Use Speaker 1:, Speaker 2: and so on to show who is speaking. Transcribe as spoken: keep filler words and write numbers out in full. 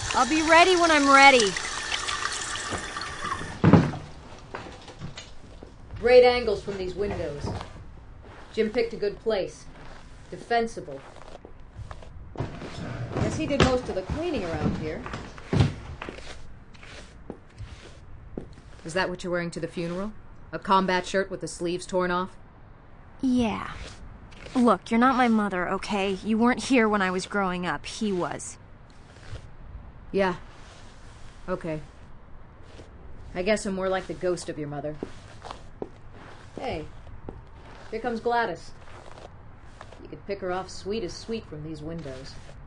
Speaker 1: I'll be ready when I'm ready.
Speaker 2: Great angles from these windows. Jim picked a good place. Defensible. Guess he did most of the cleaning around here. Is that what you're wearing to the funeral? A combat shirt with the sleeves torn off?
Speaker 1: Yeah. Look, you're not my mother, okay? You weren't here when I was growing up. He was.
Speaker 2: Yeah. Okay. I guess I'm more like the ghost of your mother. Hey, here comes Gladys. You could pick her off sweet as sweet from these windows.